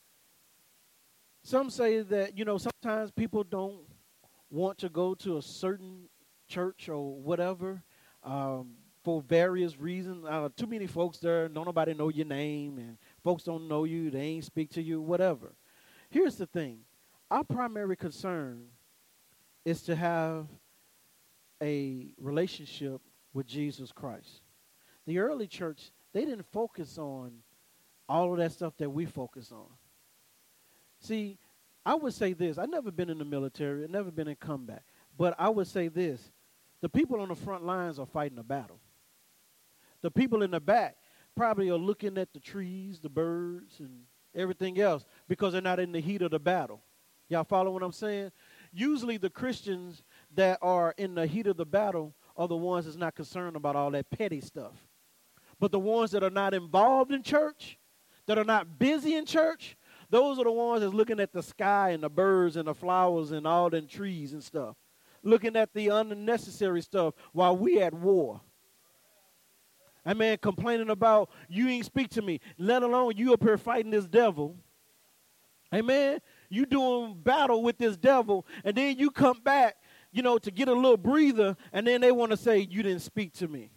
some say that, sometimes people don't want to go to a certain church or whatever for various reasons. Too many folks there, don't nobody know your name, and folks don't know you, they ain't speak to you, whatever. Here's the thing. Our primary concern is to have a relationship with Jesus Christ. The early church, they didn't focus on all of that stuff that we focus on. See, I would say this. I've never been in the military. I've never been in combat. But I would say this. The people on the front lines are fighting a battle. The people in the back probably are looking at the trees, the birds, and everything else because they're not in the heat of the battle. Y'all follow what I'm saying? Usually the Christians that are in the heat of the battle are the ones that's not concerned about all that petty stuff. But the ones that are not involved in church, that are not busy in church, those are the ones that's looking at the sky and the birds and the flowers and all them trees and stuff. Looking at the unnecessary stuff while we at war. Amen. Complaining about you ain't speak to me, let alone you up here fighting this devil. Amen. You doing battle with this devil, and then you come back, to get a little breather, and then they want to say you didn't speak to me.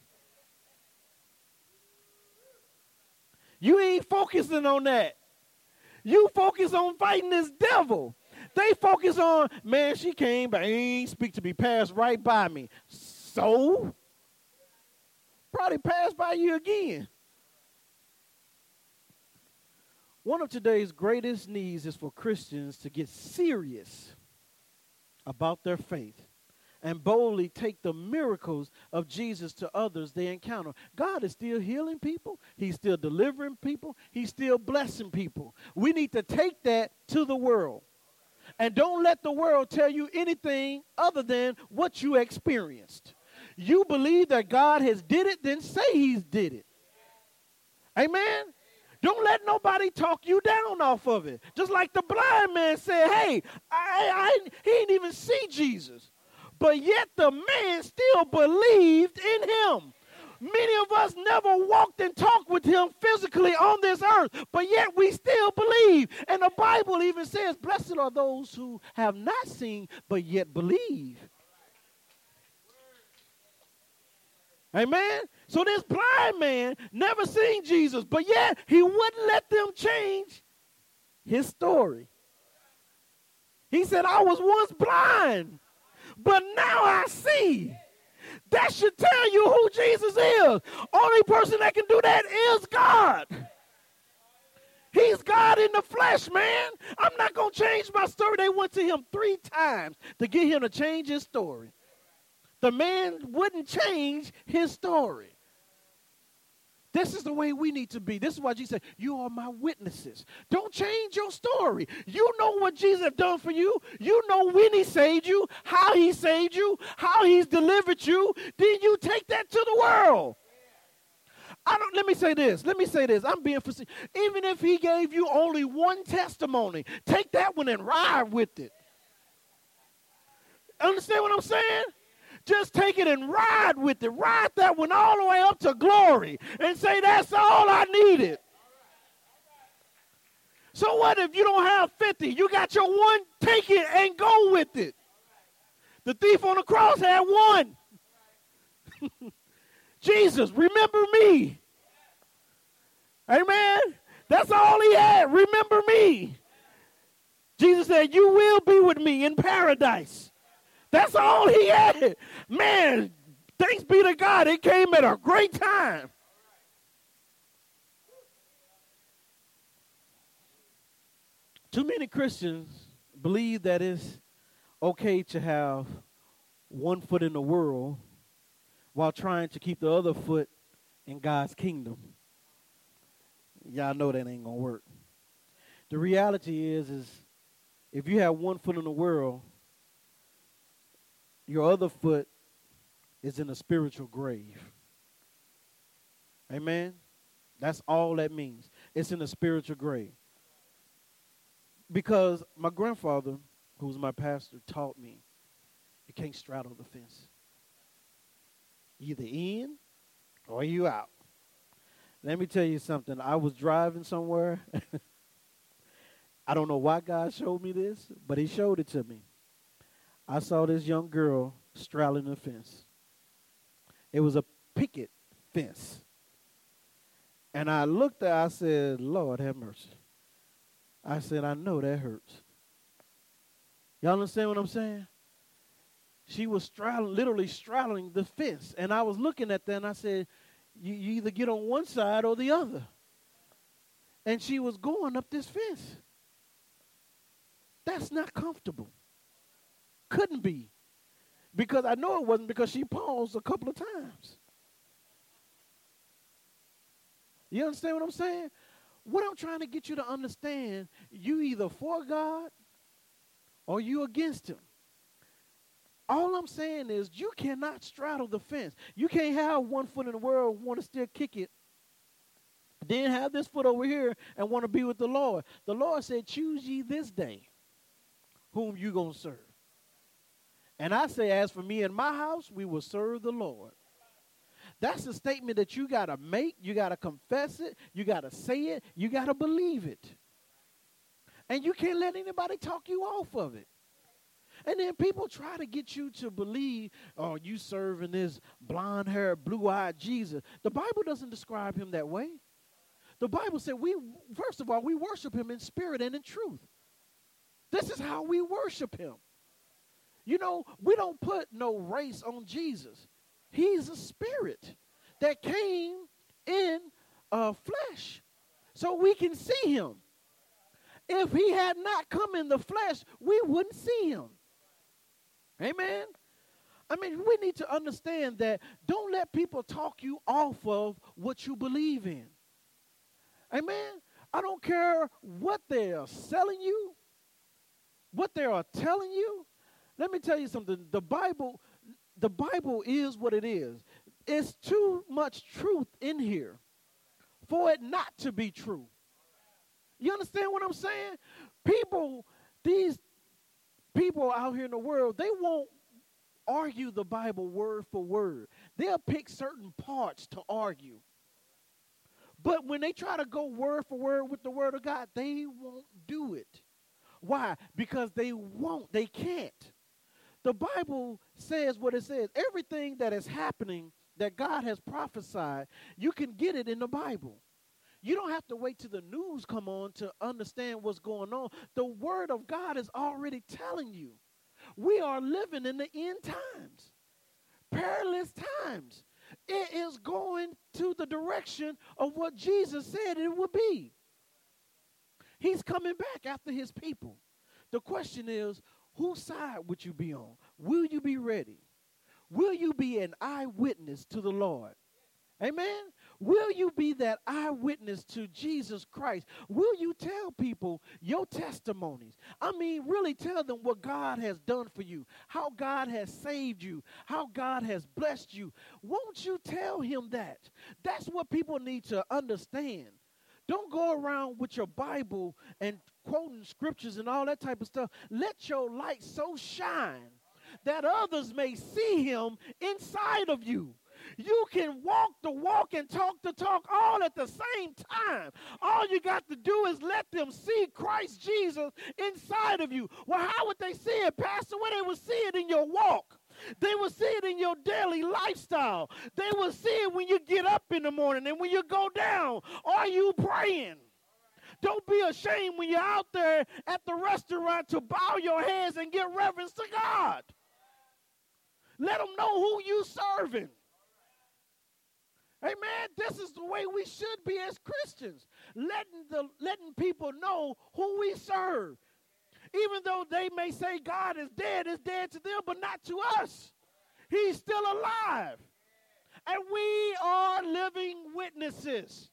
You ain't focusing on that. You focus on fighting this devil. They focus on, man, she came, but ain't speak to me, passed right by me. So? Probably pass by you again. One of today's greatest needs is for Christians to get serious about their faith and boldly take the miracles of Jesus to others they encounter. God is still healing people. He's still delivering people. He's still blessing people. We need to take that to the world. And don't let the world tell you anything other than what you experienced. You believe that God has did it, then say he's did it. Amen? Don't let nobody talk you down off of it. Just like the blind man said, hey, he didn't even see Jesus. But yet the man still believed in him. Many of us never walked and talked with him physically on this earth, but yet we still believe. And the Bible even says, blessed are those who have not seen, but yet believe. Amen? So this blind man never seen Jesus, but yet he wouldn't let them change his story. He said, I was once blind, but now I see. That should tell you who Jesus is. Only person that can do that is God. He's God in the flesh, man. I'm not going to change my story. They went to him 3 times to get him to change his story. The man wouldn't change his story. This is the way we need to be. This is why Jesus said, you are my witnesses. Don't change your story. You know what Jesus has done for you. You know when he saved you, how he's delivered you. Then you take that to the world. Let me say this. I'm being facetious. Even if he gave you only one testimony, take that one and ride with it. Understand what I'm saying? Just take it and ride with it. Ride that one all the way up to glory and say, that's all I needed. So what if you don't have 50? You got your one, take it and go with it. The thief on the cross had one. Jesus, remember me. Amen. That's all he had. Remember me. Jesus said, you will be with me in paradise. That's all he had. Man, thanks be to God. It came at a great time. Too many Christians believe that it's okay to have one foot in the world while trying to keep the other foot in God's kingdom. Y'all know that ain't going to work. The reality is if you have one foot in the world, your other foot is in a spiritual grave. Amen? That's all that means. It's in a spiritual grave. Because my grandfather, who was my pastor, taught me you can't straddle the fence. Either in or you out. Let me tell you something. I was driving somewhere. I don't know why God showed me this, but he showed it to me. I saw this young girl straddling the fence. It was a picket fence. And I looked at her, I said, Lord, have mercy. I said, I know that hurts. Y'all understand what I'm saying? She was literally straddling the fence. And I was looking at that and I said, you either get on one side or the other. And she was going up this fence. That's not comfortable. Couldn't be. Because I know it wasn't, because she paused a couple of times. You understand what I'm saying? What I'm trying to get you to understand, you either for God or you against him. All I'm saying is you cannot straddle the fence. You can't have one foot in the world, want to still kick it, then have this foot over here and want to be with the Lord. The Lord said, choose ye this day whom you going to serve. And I say, as for me and my house, we will serve the Lord. That's a statement that you got to make. You got to confess it. You got to say it. You got to believe it. And you can't let anybody talk you off of it. And then people try to get you to believe, oh, you serving this blonde-haired, blue-eyed Jesus. The Bible doesn't describe him that way. The Bible said first of all, we worship him in spirit and in truth. This is how we worship him. You know, we don't put no race on Jesus. He's a spirit that came in flesh so we can see him. If he had not come in the flesh, we wouldn't see him. Amen? I mean, we need to understand that don't let people talk you off of what you believe in. Amen? I don't care what they are selling you, what they are telling you. Let me tell you something. The Bible is what it is. It's too much truth in here for it not to be true. You understand what I'm saying? These people out here in the world, they won't argue the Bible word for word. They'll pick certain parts to argue. But when they try to go word for word with the word of God, they won't do it. Why? Because they won't. They can't. The Bible says what it says. Everything that is happening that God has prophesied, you can get it in the Bible. You don't have to wait till the news come on to understand what's going on. The word of God is already telling you. We are living in the end times. Perilous times. It is going to the direction of what Jesus said it would be. He's coming back after his people. The question is, whose side would you be on? Will you be ready? Will you be an eyewitness to the Lord? Amen? Will you be that eyewitness to Jesus Christ? Will you tell people your testimonies? I mean, really tell them what God has done for you, how God has saved you, how God has blessed you. Won't you tell him that? That's what people need to understand. Don't go around with your Bible and quoting scriptures and all that type of stuff. Let your light so shine that others may see him inside of you. You can walk the walk and talk the talk all at the same time. All you got to do is let them see Christ Jesus inside of you. Well, how would they see it, Pastor? Well, they would see it in your walk. They will see it in your daily lifestyle. They will see it when you get up in the morning and when you go down. Are you praying? Don't be ashamed when you're out there at the restaurant to bow your heads and give reverence to God. Let them know who you serving. Amen. This is the way we should be as Christians. Letting people know who we serve. Even though they may say God is dead, it's dead to them, but not to us. He's still alive. And we are living witnesses.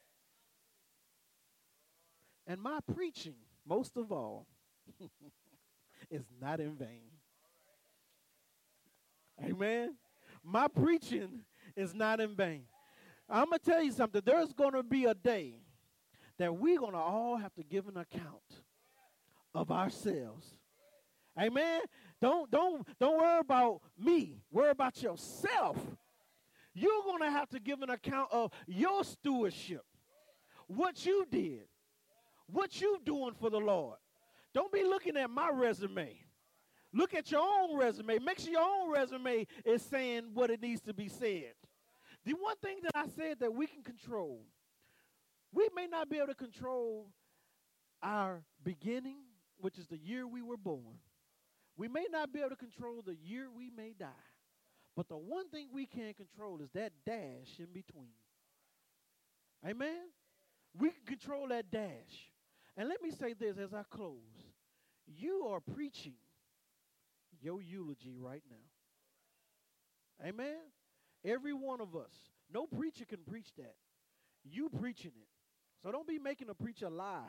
And my preaching, most of all, is not in vain. Amen. My preaching is not in vain. I'm going to tell you something. There's going to be a day that we're going to all have to give an account of ourselves. Amen. Don't worry about me. Worry about yourself. You're going to have to give an account of your stewardship. What you did. What you doing for the Lord. Don't be looking at my resume. Look at your own resume. Make sure your own resume is saying what it needs to be said. The one thing that I said that we can control, we may not be able to control our beginning, which is the year we were born. We may not be able to control the year we may die. But the one thing we can control is that dash in between. Amen? We can control that dash. And let me say this as I close. You are preaching your eulogy right now. Amen? Every one of us. No preacher can preach that. You preaching it. So don't be making a preacher lie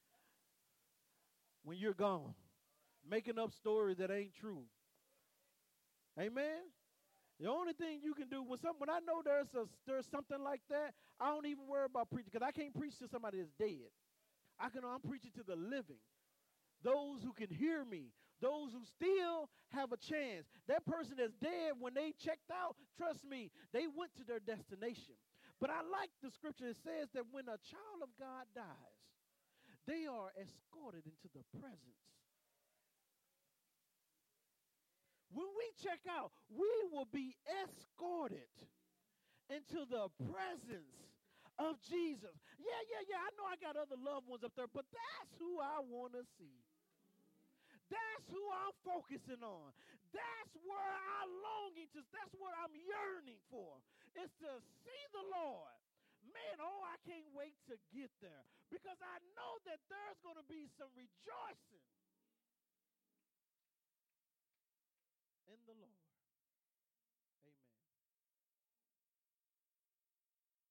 when you're gone. Making up stories that ain't true. Amen? The only thing you can do when I know there's something like that, I don't even worry about preaching because I can't preach to somebody that's dead. I'm preaching to the living. Those who can hear me, those who still have a chance. That person that's dead, when they checked out, trust me, they went to their destination. But I like the scripture that says that when a child of God dies, they are escorted into the presence. When we check out, we will be escorted into the presence of Jesus. Yeah. I know I got other loved ones up there, but that's who I want to see. That's who I'm focusing on. That's where I'm longing to. That's what I'm yearning for. Is to see the Lord. Man, I can't wait to get there because I know that there's going to be some rejoicing in the Lord.